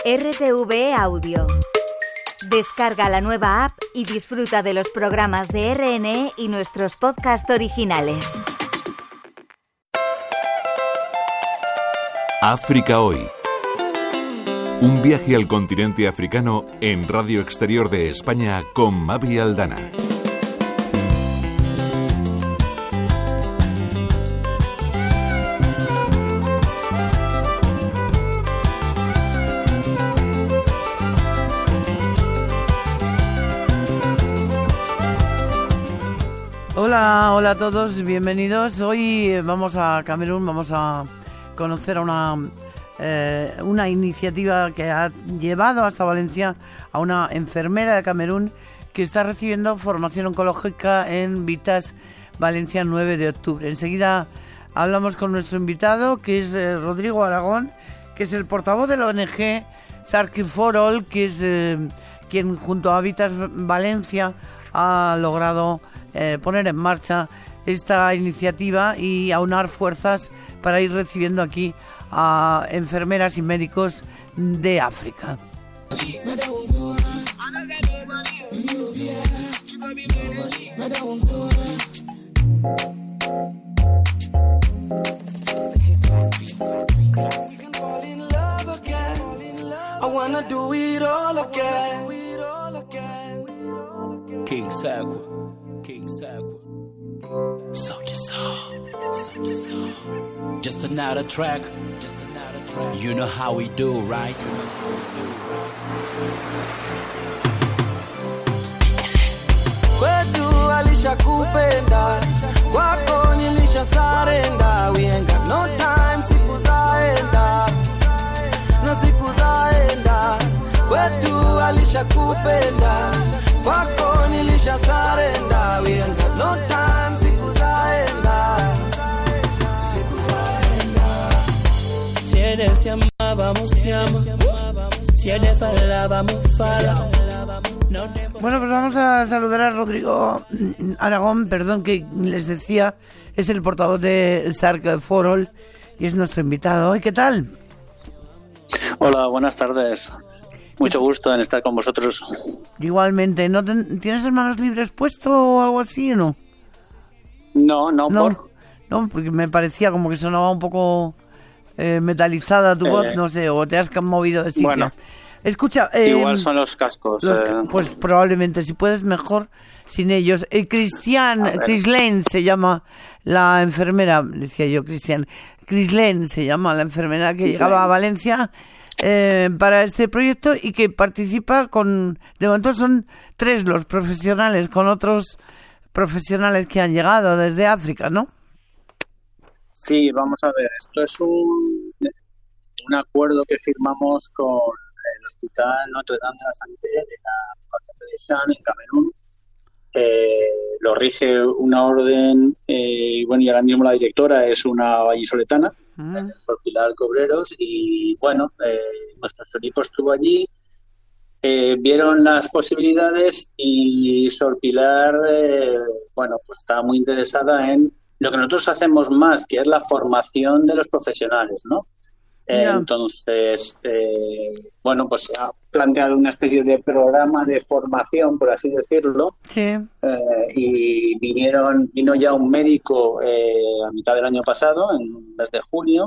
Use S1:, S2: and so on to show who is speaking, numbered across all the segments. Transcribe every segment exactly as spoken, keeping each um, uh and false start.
S1: R T V E Audio. Descarga la nueva app y disfruta de los programas de R N E y nuestros podcasts originales.
S2: África Hoy. Un viaje al continente africano en Radio Exterior de España con Mavi Aldana.
S3: Hola, hola a todos, bienvenidos. Hoy vamos a Camerún, vamos a conocer a una, eh, una iniciativa que ha llevado hasta Valencia a una enfermera de Camerún que está recibiendo formación oncológica en Vitas Valencia nueve de octubre. Enseguida hablamos con nuestro invitado, que es eh, Rodrigo Aragón, que es el portavoz de la O N G Sark for All, que es eh, quien junto a Vitas Valencia ha logrado Eh, poner en marcha esta iniciativa y aunar fuerzas para ir recibiendo aquí a enfermeras y médicos de África.
S4: King Sakwa. King Sakwa. Soldier Soul. Soldier Soul. Just another track. Just another track. You know how we do, right? You know how we do, right?
S5: Kwetu alishakupenda, kwako nilishasarenda. We ain't got no time, siku zaenda, no siku zaenda. Kwetu alishakupenda, kwako nilishasarenda. We ain't got no time, siku zaenda, siku zaenda.
S6: Si eres llama, vamos llama. Si eres fala, vamos fala.
S3: Bueno, pues vamos a saludar a Rodrigo Aragón, perdón, que les decía, es el portavoz de Sark for All y es nuestro invitado. ¿Qué tal?
S7: Hola, buenas tardes. Mucho gusto en estar con vosotros.
S3: Igualmente. ¿No ten, ¿Tienes las manos libres puesto o algo así o no?
S7: No, no,
S3: no
S7: por...
S3: No, porque me parecía como que sonaba un poco eh, metalizada tu eh, voz, no sé, o te has movido de sitio.
S7: Bueno,
S3: escucha... Eh,
S7: igual son los cascos.
S3: Los,
S7: eh.
S3: Pues probablemente, si puedes mejor sin ellos. Eh, Cristian, Crislaine se llama la enfermera, decía yo, Cristian. Crislaine se llama la enfermera que llegaba a Valencia Eh, para este proyecto y que participa con, de momento son tres los profesionales, con otros profesionales que han llegado desde África, ¿no?
S7: Sí, vamos a ver, esto es un, un acuerdo que firmamos con el Hospital Notre Dame de la Santé de la población de Deschamps en Camerún. Eh, lo rige una orden, eh, bueno, y ahora mismo la directora es una vallisoletana, mm. Sor Pilar Cobreros, y bueno, eh, nuestro equipo estuvo allí, eh, vieron las posibilidades y Sor Pilar, eh, bueno, pues estaba muy interesada en lo que nosotros hacemos más, que es la formación de los profesionales, ¿no? Eh, yeah. Entonces, eh, bueno, pues se ha planteado una especie de programa de formación, por así decirlo,
S3: sí.
S7: eh, y vinieron, vino ya un médico eh, a mitad del año pasado, en el mes de junio,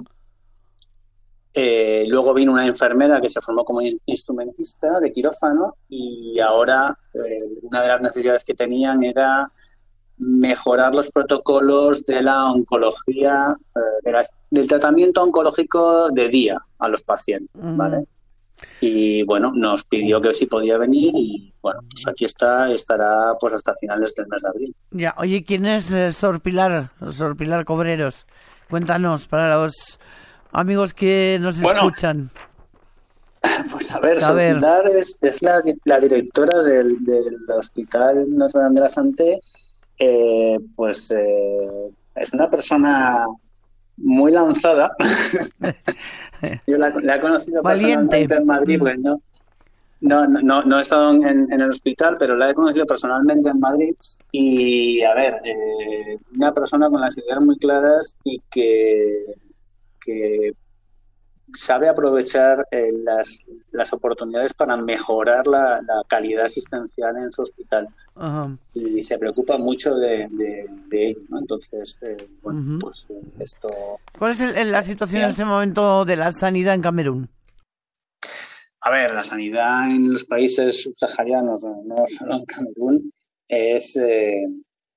S7: eh, luego vino una enfermera que se formó como instrumentista de quirófano y ahora eh, una de las necesidades que tenían era mejorar los protocolos de la oncología, eh, de la, del tratamiento oncológico de día a los pacientes, ¿vale? Uh-huh. Y bueno, nos pidió que si podía venir y bueno, pues aquí está, estará pues hasta finales del mes de abril.
S3: Ya, oye, ¿quién es eh, Sor Pilar, Sor Pilar Cobreros? Cuéntanos para los amigos que nos bueno, escuchan.
S7: Pues a ver, a Sor ver. Pilar es, es la, la directora del, del Hospital Notre Dame de la Santé. Eh, pues eh, es una persona muy lanzada. Yo la, la he conocido
S3: Valiente.
S7: personalmente en Madrid, pues no, no, no, no he estado en, en el hospital, pero la he conocido personalmente en Madrid y, a ver, eh, una persona con las ideas muy claras y que, que sabe aprovechar eh, las, las oportunidades para mejorar la, la calidad asistencial en su hospital.
S3: Ajá.
S7: Y se preocupa mucho de, de, de ello, ¿no? Entonces, eh, bueno,
S3: Uh-huh.
S7: pues eh, esto...
S3: ¿Cuál es el, el, la situación
S7: Bien.
S3: en este momento de la sanidad en Camerún?
S7: A ver, la sanidad en los países subsaharianos, no solo en Camerún, es eh,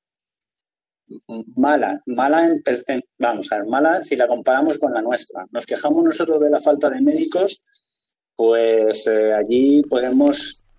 S7: mala. Mala, en, en, vamos a ver, mala si la comparamos con la nuestra. Nos quejamos nosotros de la falta de médicos, pues eh, allí podemos...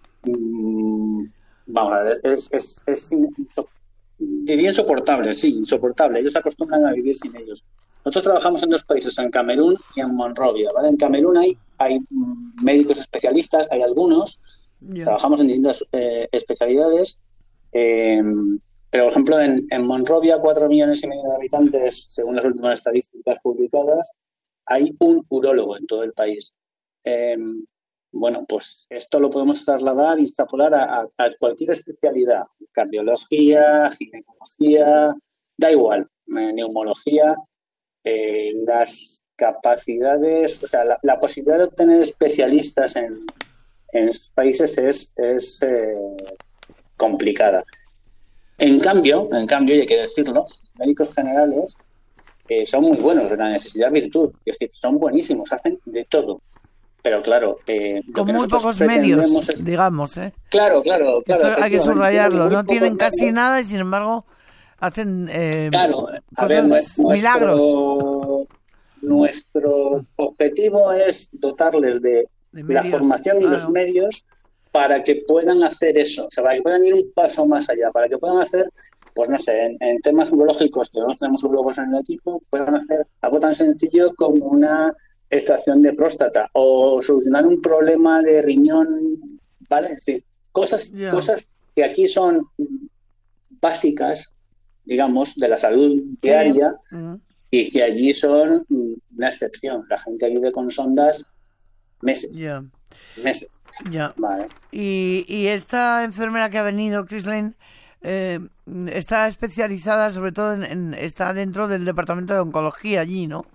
S7: Mmm, vamos a ver, es, es, es inso, diría insoportable, sí, insoportable. Ellos se acostumbran a vivir sin ellos. Nosotros trabajamos en dos países, en Camerún y en Monrovia, ¿vale? En Camerún hay, hay médicos especialistas, hay algunos, yeah. Trabajamos en distintas eh, especialidades, eh, pero, por ejemplo, en, en Monrovia, cuatro millones y medio de habitantes, según las últimas estadísticas publicadas, hay un urólogo en todo el país. Eh, bueno, pues esto lo podemos trasladar y extrapolar a, a, a cualquier especialidad, cardiología, ginecología, da igual, neumología. Eh, las capacidades, o sea, la, la posibilidad de obtener especialistas en, en estos países es, es eh, complicada. En cambio, en cambio, y hay que decirlo, los médicos generales eh, son muy buenos de la necesidad virtud, es decir, son buenísimos, hacen de todo. Pero claro, eh,
S3: con muy pocos medios, es... digamos, ¿eh?
S7: Claro, claro, claro.
S3: Esto hay que subrayarlo, no tienen casi medios. Nada y sin embargo hacen eh,
S7: claro, a
S3: cosas,
S7: ver, nuestro,
S3: milagros.
S7: Nuestro objetivo es dotarles de, de medios, la formación y claro. los medios para que puedan hacer eso, o sea, para que puedan ir un paso más allá, para que puedan hacer, pues no sé, en, en temas urológicos, que no tenemos urólogos en el equipo, puedan hacer algo tan sencillo como una extracción de próstata o solucionar un problema de riñón, ¿vale? Es decir, cosas, yeah. cosas que aquí son básicas, digamos, de la salud diaria uh-huh. y que allí son una excepción. La gente vive con sondas meses.
S3: Yeah.
S7: Meses.
S3: Yeah.
S7: Vale.
S3: Y, y esta enfermera que ha venido, Chrislane, eh, está especializada sobre todo en, en... está dentro del departamento de oncología allí, ¿no?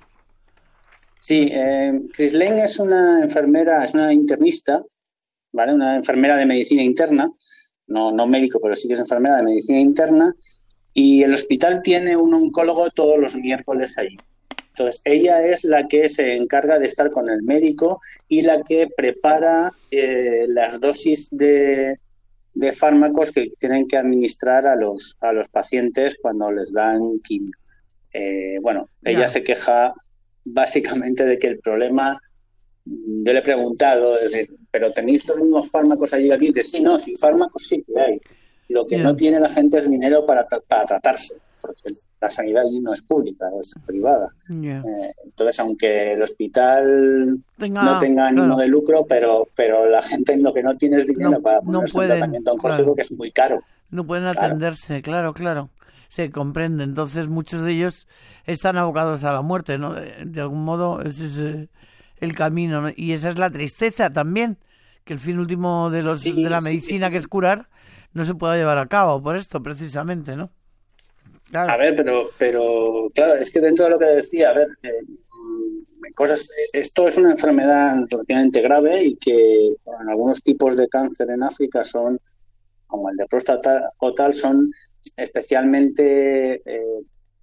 S7: Sí, eh, Chrislane es una enfermera, es una internista, ¿vale? Una enfermera de medicina interna, no, no médico, pero sí que es enfermera de medicina interna, y el hospital tiene un oncólogo todos los miércoles allí. Entonces, ella es la que se encarga de estar con el médico y la que prepara eh, las dosis de, de fármacos que tienen que administrar a los, a los pacientes cuando les dan quimio. Eh, bueno, ella yeah. se queja básicamente de que el problema, yo le he preguntado, ¿pero tenéis los mismos fármacos allí aquí? Dice, sí, no, sí, fármacos sí que hay. Lo que yeah. no tiene la gente es dinero para, para tratarse, porque la sanidad allí no es pública, es privada.
S3: Yeah.
S7: Eh, entonces, aunque el hospital tenga, no tenga ánimo claro. de lucro, pero pero la gente lo que no tiene es dinero no, para ponerse no pueden, un tratamiento oncológico claro. que es muy caro.
S3: No pueden atenderse, claro, claro. Se comprende. Entonces, muchos de ellos están abocados a la muerte, ¿no? De, de algún modo, ese es eh, el camino, ¿no? Y esa es la tristeza también, que el fin último de los sí, de la medicina, sí, sí. que es curar, no se pueda llevar a cabo por esto, precisamente, ¿no?
S7: Claro. A ver, pero, pero claro, es que dentro de lo que decía, a ver, eh, cosas, esto es una enfermedad relativamente grave y que en algunos tipos de cáncer en África son, como el de próstata o tal, son especialmente, eh,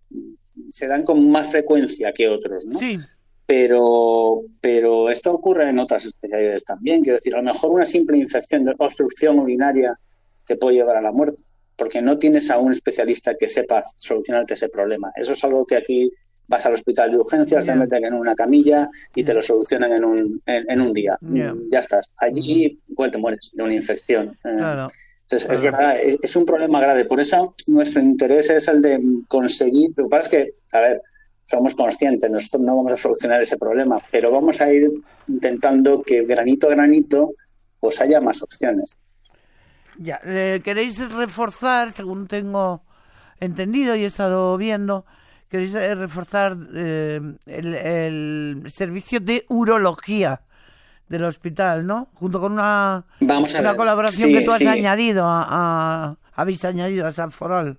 S7: se dan con más frecuencia que otros, ¿no?
S3: Sí.
S7: Pero, pero esto ocurre en otras especialidades también. Quiero decir, a lo mejor una simple infección de obstrucción urinaria te puede llevar a la muerte, porque no tienes a un especialista que sepa solucionarte ese problema. Eso es algo que aquí vas al hospital de urgencias, yeah. te meten en una camilla y te lo solucionan en un, en, en un día. Yeah. Ya estás. Allí igual te mueres de una infección.
S3: Claro.
S7: Entonces, es verdad, es, es un problema grave. Por eso nuestro interés es el de conseguir... Lo que pasa es que, a ver, somos conscientes, nosotros no vamos a solucionar ese problema, pero vamos a ir intentando que granito a granito pues haya más opciones.
S3: Ya, eh, queréis reforzar, según tengo entendido y he estado viendo, queréis eh, reforzar eh, el, el servicio de urología del hospital, ¿no? Junto con una,
S7: Vamos a
S3: una
S7: ver.
S3: colaboración
S7: sí,
S3: que tú has
S7: sí.
S3: añadido a, a habéis añadido a San Forol.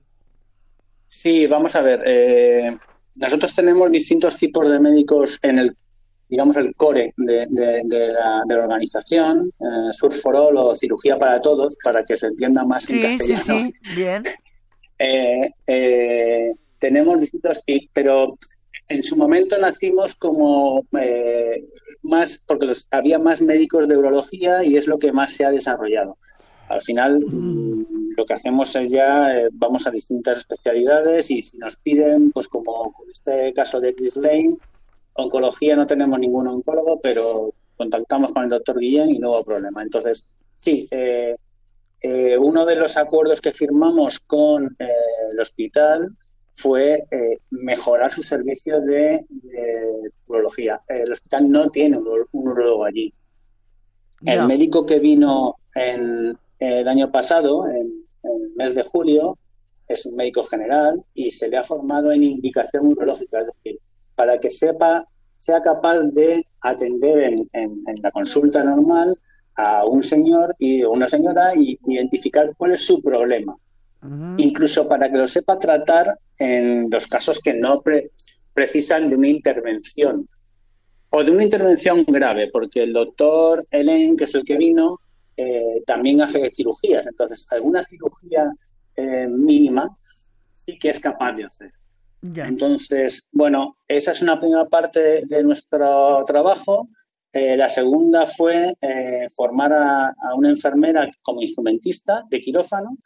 S7: Sí, vamos a ver. Eh, nosotros tenemos distintos tipos de médicos en el digamos, el core de, de, de, la, de la organización, eh, Surf for All o Cirugía para Todos, para que se entienda más
S3: sí,
S7: en castellano.
S3: Sí, sí, bien.
S7: Eh, eh, tenemos distintos, pero en su momento nacimos como eh, más, porque los, había más médicos de urología y es lo que más se ha desarrollado. Al final, mm. lo que hacemos es ya, eh, vamos a distintas especialidades y si nos piden, pues como con este caso de Chris Lane, oncología no tenemos ningún oncólogo, pero contactamos con el doctor Guillén y no hubo problema. Entonces, sí, eh, eh, uno de los acuerdos que firmamos con eh, el hospital fue eh, mejorar su servicio de, de urología. El hospital no tiene un, un urólogo allí. Yeah. El médico que vino en el año pasado, en, en el mes de julio, es un médico general y se le ha formado en indicación urológica, es decir, para que sepa, sea capaz de atender en, en, en la consulta normal a un señor y una señora y identificar cuál es su problema. Uh-huh. Incluso para que lo sepa tratar en los casos que no pre- precisan de una intervención o de una intervención grave, porque el doctor Helen, que es el que vino, eh, también hace cirugías. Entonces, alguna cirugía eh, mínima sí que es capaz de hacer. Yeah. Entonces, bueno, esa es una primera parte de, de nuestro trabajo. Eh, la segunda fue eh, formar a, a una enfermera como instrumentista de quirófano.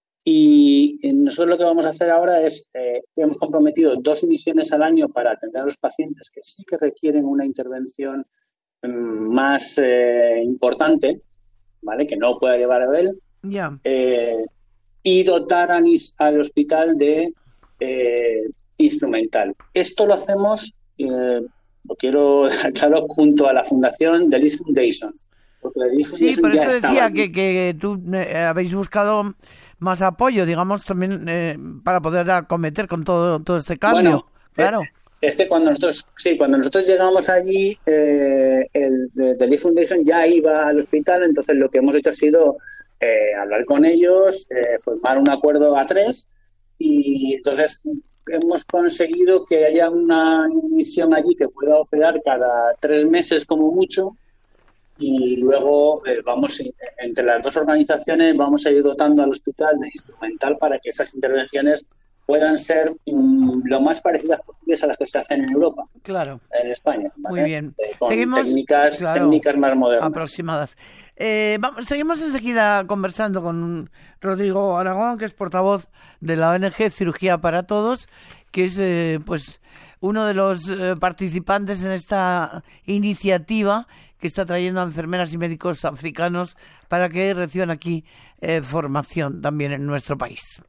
S7: Y nosotros lo que vamos a hacer ahora es, eh, hemos comprometido dos misiones al año para atender a los pacientes que sí que requieren una intervención um, más eh, importante, ¿vale? Que no pueda llevar a él.
S3: Yeah.
S7: Eh, y dotar a, al hospital de eh, instrumental. Esto lo hacemos, eh, lo quiero dejar claro, junto a la fundación The Liz Foundation. Porque The Liz Foundation
S3: sí, por
S7: ya
S3: eso decía
S7: aquí.
S3: que, que tú eh, habéis buscado más apoyo, digamos, también eh, para poder acometer con todo todo este cambio.
S7: Bueno,
S3: claro.
S7: Es que cuando nosotros, sí, cuando nosotros llegamos allí, eh, el The Liz Foundation ya iba al hospital, entonces lo que hemos hecho ha sido eh, hablar con ellos, eh, formar un acuerdo a tres y entonces hemos conseguido que haya una misión allí que pueda operar cada tres meses como mucho. Y luego eh, vamos, entre las dos organizaciones, vamos a ir dotando al hospital de instrumental para que esas intervenciones puedan ser um, lo más parecidas posibles a las que se hacen en Europa.
S3: Claro.
S7: En España. ¿vale?
S3: Muy bien.
S7: Eh, con
S3: seguimos,
S7: técnicas,
S3: claro,
S7: técnicas más modernas.
S3: aproximadas. Eh, vamos, seguimos enseguida conversando con Rodrigo Aragón, que es portavoz de la O N G Cirugía para Todos, que es eh, pues uno de los eh, participantes en esta iniciativa que está trayendo a enfermeras y médicos africanos para que reciban aquí eh, formación también en nuestro país.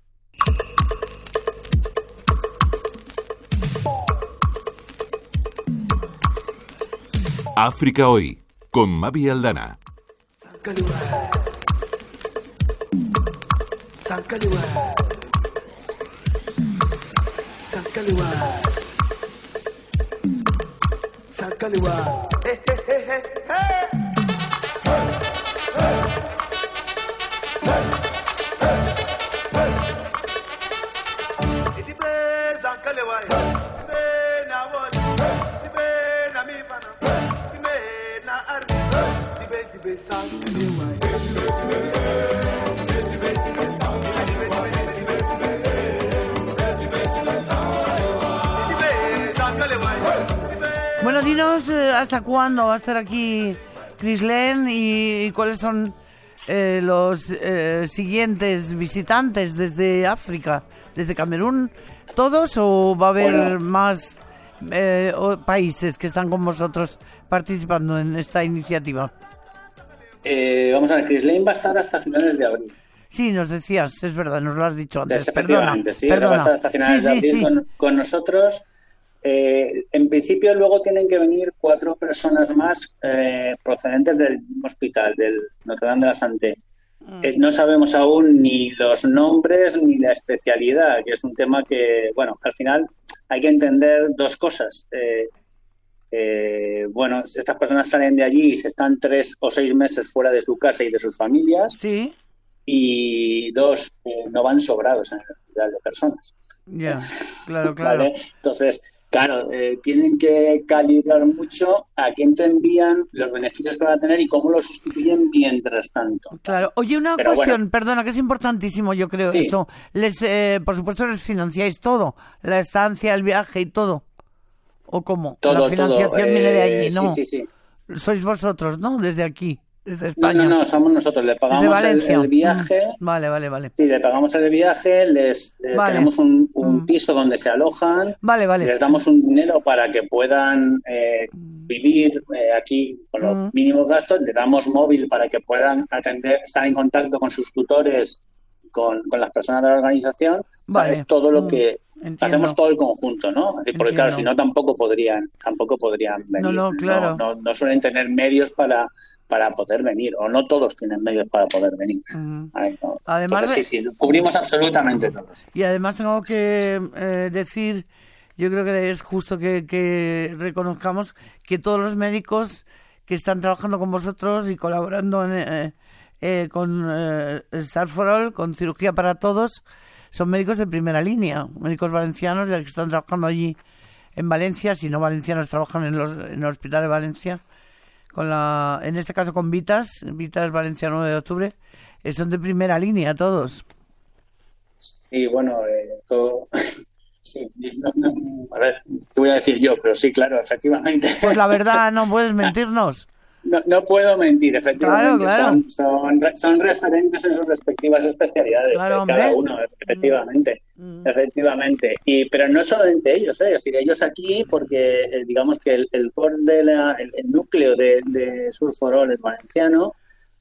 S2: África Hoy, con Mavi Aldana.
S8: Sankaliwa, eh, eh, eh, eh, eh. Itibe Sankaliwa, itibe na wali, itibe na mi pana, itibe na ardi, itibe itibe Sankaliwa, itibe itibe itibe itibe Sankaliwa, itibe itibe itibe Sankaliwa.
S3: Bueno, dinos eh, hasta cuándo va a estar aquí Chris Lane y, y cuáles son eh, los eh, siguientes visitantes desde África, desde Camerún, ¿todos o va a haber bueno. más eh, países que están con vosotros participando en esta iniciativa?
S7: Eh, vamos a ver, Chris Lane va a estar hasta finales de abril.
S3: Sí, nos decías, es verdad, nos lo has dicho antes.
S7: Efectivamente,
S3: perdona,
S7: sí,
S3: perdona.
S7: va a estar hasta finales
S3: sí,
S7: de abril
S3: sí, sí.
S7: Con, con nosotros. Eh, en principio luego tienen que venir cuatro personas más eh, procedentes del hospital, del Notre Dame de la Santé. Mm. Eh, no sabemos aún ni los nombres ni la especialidad, que es un tema que, bueno, al final hay que entender dos cosas. Eh, eh, bueno, estas personas salen de allí y se están tres o seis meses fuera de su casa y de sus familias.
S3: Sí.
S7: Y dos, eh, no van sobrados en el hospital de personas.
S3: Ya, yeah, claro, claro.
S7: ¿Vale? Entonces, Claro, eh, tienen que calibrar mucho a quién te envían, los beneficios que van a tener y cómo lo sustituyen mientras tanto.
S3: Claro. Oye, una
S7: Pero
S3: cuestión,
S7: bueno.
S3: perdona, que es importantísimo, yo creo,
S7: Sí.
S3: esto. Les, eh, por supuesto, les financiáis todo, la estancia, el viaje y todo. ¿O cómo?
S7: Todo,
S3: la financiación
S7: todo.
S3: viene de
S7: Eh,
S3: allí, ¿no?
S7: Sí, sí, sí.
S3: Sois vosotros, ¿no? Desde aquí, desde
S7: No,
S3: España.
S7: no, no, somos nosotros. Le
S3: Desde
S7: pagamos el,
S3: Valencia.
S7: el viaje.
S3: Mm, Vale, vale, vale.
S7: Sí, le pagamos el viaje, les eh,
S3: Vale.
S7: tenemos un, un
S3: Mm.
S7: piso donde se alojan,
S3: Vale, vale.
S7: les damos un dinero para que puedan eh, vivir eh, aquí con los
S3: Mm.
S7: mínimos gastos, le damos móvil para que puedan atender, estar en contacto con sus tutores, con, con las personas de la organización. O sea,
S3: Vale.
S7: es todo lo
S3: Mm.
S7: que
S3: Entiendo.
S7: hacemos, todo el conjunto, ¿no? Así, porque claro,
S3: Entiendo.
S7: si no tampoco podrían, tampoco podrían venir.
S3: no, claro.
S7: no, no suelen tener medios para, para poder venir, o no todos tienen medios para poder venir.
S3: Mm.
S7: Ay, no.
S3: Además
S7: Entonces,
S3: de-
S7: sí, sí, cubrimos absolutamente todo. Sí.
S3: Y además tengo que eh, decir, yo creo que es justo que, que reconozcamos que todos los médicos que están trabajando con vosotros y colaborando en, eh, eh, con eh, Star for All, con Cirugía para Todos, son médicos de primera línea, médicos valencianos que están trabajando allí en Valencia, si no valencianos trabajan en, los, en el Hospital de Valencia, con la, en este caso con Vitas, Vitas Valencia nueve de octubre, eh, son de primera línea todos.
S7: Sí, bueno, eh, todo... sí, no, no, a ver, ¿qué voy a decir yo? Pero sí, claro, efectivamente.
S3: Pues la verdad, no puedes mentirnos.
S7: No, no puedo mentir, efectivamente.
S3: Claro, claro.
S7: Son, son, re- son referentes en sus respectivas especialidades,
S3: Claro,
S7: eh, cada
S3: hombre.
S7: uno, efectivamente.
S3: Mm.
S7: Efectivamente. Y, pero no solamente ellos, ¿eh? Es decir, ellos aquí, porque eh, digamos que el, el core de la, el, el núcleo de, de Sur for All es valenciano,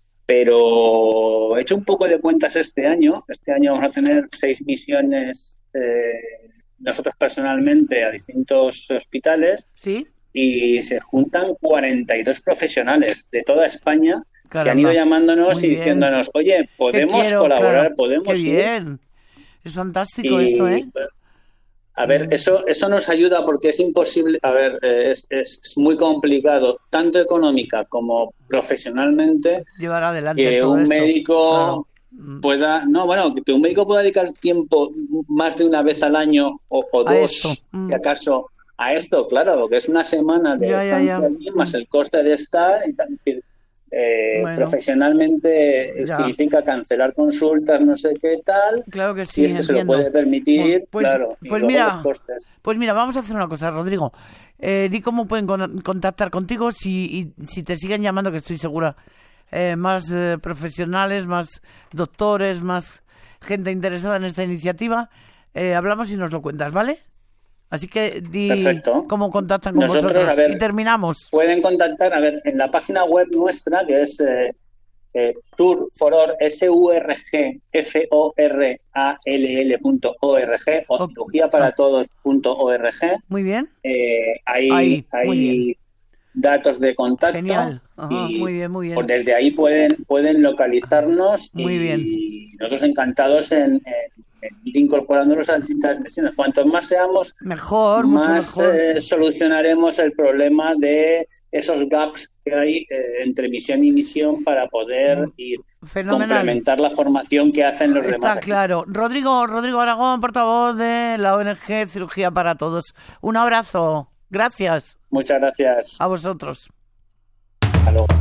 S7: pero he hecho un poco de cuentas este año. Este año vamos a tener seis misiones eh, nosotros personalmente a distintos hospitales.
S3: ¿Sí?
S7: Y se juntan cuarenta y dos profesionales de toda España que
S3: Caramba.
S7: han ido llamándonos
S3: Muy
S7: y
S3: bien.
S7: diciéndonos, oye,
S3: Que
S7: podemos
S3: quiero,
S7: colaborar,
S3: claro.
S7: podemos
S3: Qué
S7: ir.
S3: bien. Es fantástico
S7: Y,
S3: esto, ¿eh?
S7: A ver, eso eso nos ayuda porque es imposible, a ver, eh, es, es, es muy complicado, tanto económica como profesionalmente,
S3: Llevar adelante
S7: que
S3: todo
S7: un
S3: esto.
S7: médico
S3: Claro.
S7: pueda, no, bueno, que un médico pueda dedicar tiempo más de una vez al año o, o
S3: A
S7: dos,
S3: esto. Mm.
S7: si acaso, a esto, claro, porque es una semana de
S3: Ya, ya,
S7: estancia
S3: ya.
S7: allí, más el coste de estar, y tal, es decir, eh,
S3: Bueno.
S7: profesionalmente eh,
S3: Ya.
S7: significa cancelar consultas, no sé qué tal,
S3: Claro que sí,
S7: si esto se lo
S3: entiendo.
S7: puede permitir,
S3: Bueno, pues-
S7: claro, y
S3: pues
S7: luego
S3: mira,
S7: los costes.
S3: Pues mira, vamos a hacer una cosa, Rodrigo. Eh, di cómo pueden con- contactar contigo si, y, si te siguen llamando, que estoy segura, eh, más eh, profesionales, más doctores, más gente interesada en esta iniciativa. Eh, hablamos y nos lo cuentas, ¿vale? Así que di
S7: Perfecto.
S3: cómo contactan con
S7: Nosotros,
S3: vosotros.
S7: a ver,
S3: y terminamos.
S7: Pueden contactar, a ver, en la página web nuestra, que es eh, eh, Sur for All, S U R G F O R A L L punto org o
S3: Ok.
S7: cirugía para todos punto org.
S3: Muy bien.
S7: Eh, hay
S3: Ahí,
S7: hay
S3: muy bien.
S7: datos de contacto.
S3: Genial. Ajá,
S7: y
S3: muy bien, muy bien.
S7: pues desde ahí pueden, pueden localizarnos
S3: Muy
S7: y
S3: bien.
S7: nosotros encantados en, en- en ir incorporándolos a distintas misiones. Cuanto más seamos,
S3: Mejor, mucho
S7: más
S3: mejor.
S7: eh, solucionaremos el problema de esos gaps que hay eh, entre misión y misión para poder ir
S3: Fenomenal.
S7: complementar la formación que hacen los
S3: Está
S7: demás. aquí.
S3: claro. Rodrigo, Rodrigo Aragón, portavoz de la O N G Cirugía para Todos. Un abrazo. Gracias
S7: Muchas gracias.
S3: a vosotros.
S7: Hasta luego.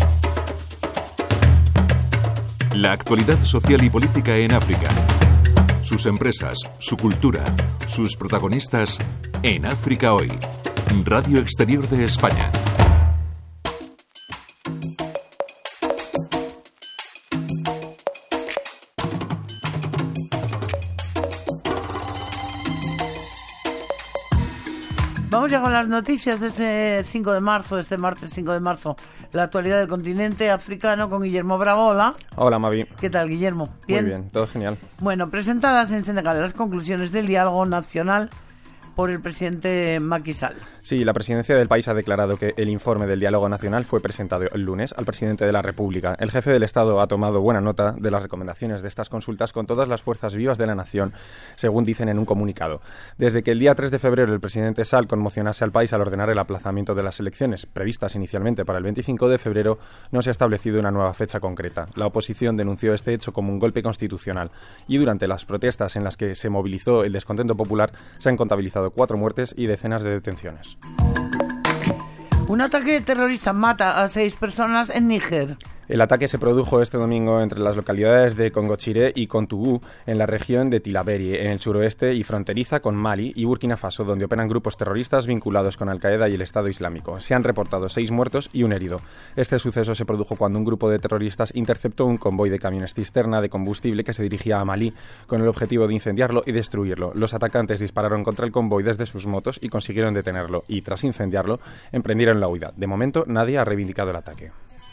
S2: La actualidad social y política en África. Sus empresas, su cultura, sus protagonistas en África Hoy. Radio Exterior de España.
S3: Vamos ya con las noticias de este cinco de marzo, de este martes cinco de marzo. La actualidad del continente africano con Guillermo Bravo. Hola.
S9: Hola, Mavi.
S3: ¿Qué tal, Guillermo?
S9: Muy bien, todo genial.
S3: Bueno, presentadas en Senegal las conclusiones del diálogo nacional por el presidente Macky Sall.
S9: Sí, la presidencia del país ha declarado que el informe del diálogo nacional fue presentado el lunes al presidente de la República. El jefe del Estado ha tomado buena nota de las recomendaciones de estas consultas con todas las fuerzas vivas de la nación, según dicen en un comunicado. Desde que el día tres de febrero el presidente Sall conmocionase al país al ordenar el aplazamiento de las elecciones, previstas inicialmente para el veinticinco de febrero, no se ha establecido una nueva fecha concreta. La oposición denunció este hecho como un golpe constitucional y durante las protestas en las que se movilizó el descontento popular se han contabilizado provocado cuatro muertes y decenas de detenciones.
S3: Un ataque terrorista mata a seis personas en Níger.
S9: El ataque se produjo este domingo entre las localidades de Congochiré y Kontougu, en la región de Tillabéri, en el suroeste y fronteriza con Mali y Burkina Faso, donde operan grupos terroristas vinculados con Al-Qaeda y el Estado Islámico. Se han reportado seis muertos y un herido. Este suceso se produjo cuando un grupo de terroristas interceptó un convoy de camiones cisterna de combustible que se dirigía a Malí, con el objetivo de incendiarlo y destruirlo. Los atacantes dispararon contra el convoy desde sus motos y consiguieron detenerlo, y tras incendiarlo, emprendieron la huida. De momento, nadie ha reivindicado el ataque.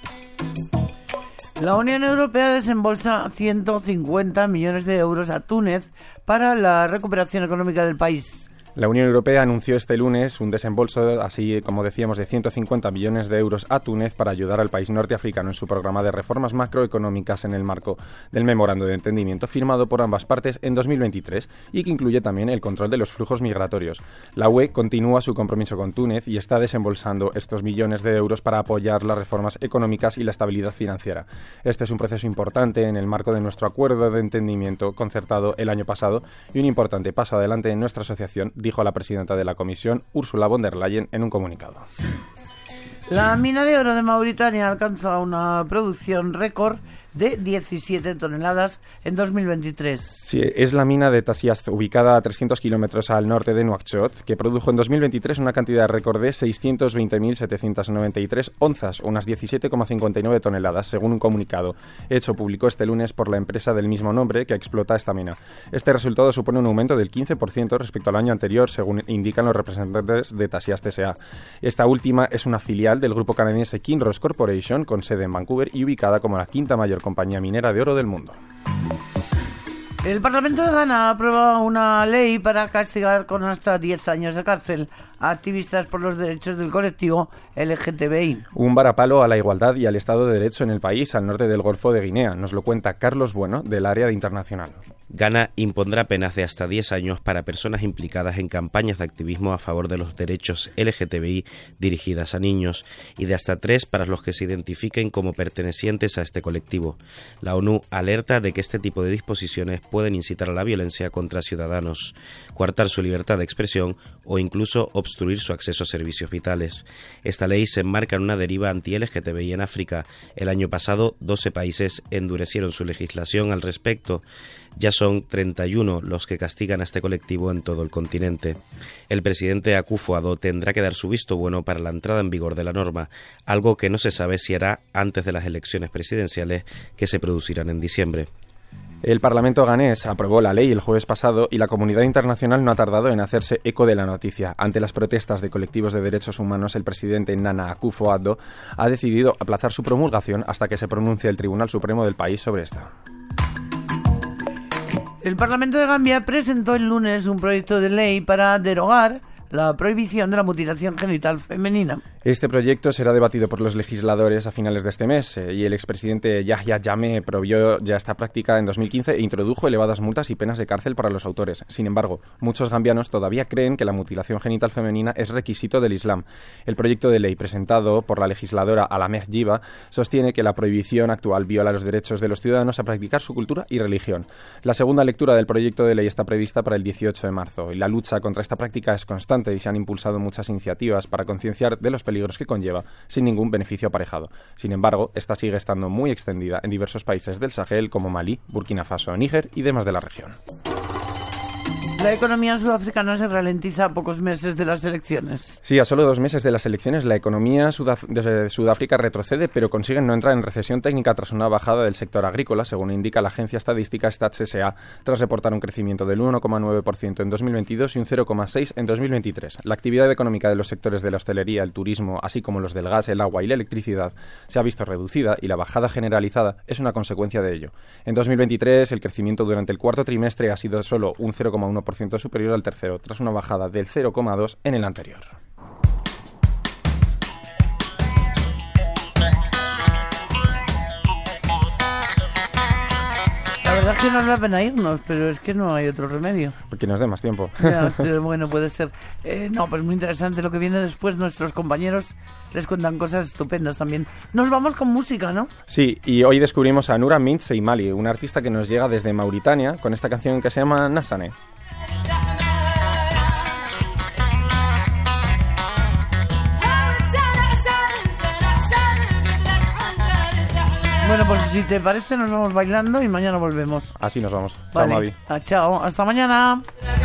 S3: La Unión Europea desembolsa ciento cincuenta millones de euros a Túnez para la recuperación económica del país.
S9: La Unión Europea anunció este lunes un desembolso, así como decíamos, de ciento cincuenta millones de euros a Túnez para ayudar al país norteafricano en su programa de reformas macroeconómicas en el marco del memorando de entendimiento firmado por ambas partes en dos mil veintitrés y que incluye también el control de los flujos migratorios. La U E continúa su compromiso con Túnez y está desembolsando estos millones de euros para apoyar las reformas económicas y la estabilidad financiera. Este es un proceso importante en el marco de nuestro acuerdo de entendimiento concertado el año pasado y un importante paso adelante en nuestra asociación, dijo la presidenta de la Comisión, Ursula von der Leyen, en un comunicado.
S3: La mina de oro de Mauritania alcanza una producción récord de diecisiete toneladas en dos mil veintitrés.
S9: Sí, es la mina de Tasiast, ubicada a trescientos kilómetros al norte de Nouakchott, que produjo en dos mil veintitrés una cantidad récord de seiscientos veinte mil setecientos noventa y tres onzas, unas diecisiete coma cincuenta y nueve toneladas, según un comunicado hecho público este lunes por la empresa del mismo nombre que explota esta mina. Este resultado supone un aumento del quince por ciento respecto al año anterior, según indican los representantes de Tasiast S A. Esta última es una filial del grupo canadiense Kinross Corporation, con sede en Vancouver y ubicada como la quinta mayor compañía minera de oro del mundo.
S3: El Parlamento de Ghana ha aprobado una ley para castigar con hasta diez años de cárcel a activistas por los derechos del colectivo L G T B I.
S9: Un varapalo a la igualdad y al Estado de Derecho en el país, al norte del Golfo de Guinea. Nos lo cuenta Carlos Bueno, del área de internacional.
S10: Ghana impondrá penas de hasta diez años para personas implicadas en campañas de activismo a favor de los derechos L G T B I dirigidas a niños y de hasta tres para los que se identifiquen como pertenecientes a este colectivo. La ONU alerta de que este tipo de disposiciones pueden incitar a la violencia contra ciudadanos, coartar su libertad de expresión o incluso obstruir su acceso a servicios vitales. Esta ley se enmarca en una deriva anti-L G T B I en África. El año pasado, doce países endurecieron su legislación al respecto. Ya son treinta y uno los que castigan a este colectivo en todo el continente. El presidente Akufo-Addo tendrá que dar su visto bueno para la entrada en vigor de la norma, algo que no se sabe si hará antes de las elecciones presidenciales que se producirán en diciembre.
S9: El Parlamento ghanés aprobó la ley el jueves pasado y la comunidad internacional no ha tardado en hacerse eco de la noticia. Ante las protestas de colectivos de derechos humanos, el presidente Nana Akufo-Addo ha decidido aplazar su promulgación hasta que se pronuncie el Tribunal Supremo del país sobre esta.
S3: El Parlamento de Gambia presentó el lunes un proyecto de ley para derogar la prohibición de la mutilación genital femenina.
S9: Este proyecto será debatido por los legisladores a finales de este mes eh, y el expresidente Yahya Jammeh prohibió ya esta práctica en dos mil quince e introdujo elevadas multas y penas de cárcel para los autores. Sin embargo, muchos gambianos todavía creen que la mutilación genital femenina es requisito del Islam. El proyecto de ley presentado por la legisladora Alameh Jiba sostiene que la prohibición actual viola los derechos de los ciudadanos a practicar su cultura y religión. La segunda lectura del proyecto de ley está prevista para el dieciocho de marzo y la lucha contra esta práctica es constante y se han impulsado muchas iniciativas para concienciar de los peligros que conlleva sin ningún beneficio aparejado. Sin embargo, esta sigue estando muy extendida en diversos países del Sahel como Malí, Burkina Faso, Níger y demás de la región.
S3: La economía sudafricana se ralentiza a pocos meses de las elecciones.
S9: Sí, a solo dos meses de las elecciones, la economía sudaf- de Sudáfrica retrocede, pero consiguen no entrar en recesión técnica tras una bajada del sector agrícola, según indica la agencia estadística Stats S A, tras reportar un crecimiento del uno coma nueve por ciento en dos mil veintidós y un cero coma seis por ciento en dos mil veintitrés. La actividad económica de los sectores de la hostelería, el turismo, así como los del gas, el agua y la electricidad, se ha visto reducida y la bajada generalizada es una consecuencia de ello. En dos mil veintitrés, el crecimiento durante el cuarto trimestre ha sido solo un cero coma uno por ciento superior al tercero, tras una bajada del cero coma dos por ciento en el anterior.
S3: La verdad es que nos da pena irnos, pero es que no hay otro remedio.
S9: Porque nos dé más tiempo.
S3: Ya, bueno, puede ser. Eh, no, pues muy interesante lo que viene después. Nuestros compañeros les cuentan cosas estupendas también. Nos vamos con música, ¿no?
S9: Sí, y hoy descubrimos a Nura Mint Seimali, una artista que nos llega desde Mauritania, con esta canción que se llama Nassane.
S3: Bueno, pues si te parece nos vamos bailando y mañana volvemos.
S9: Así nos vamos.
S3: Vale.
S9: Chao, Mavi.
S3: Ah, chao, hasta mañana.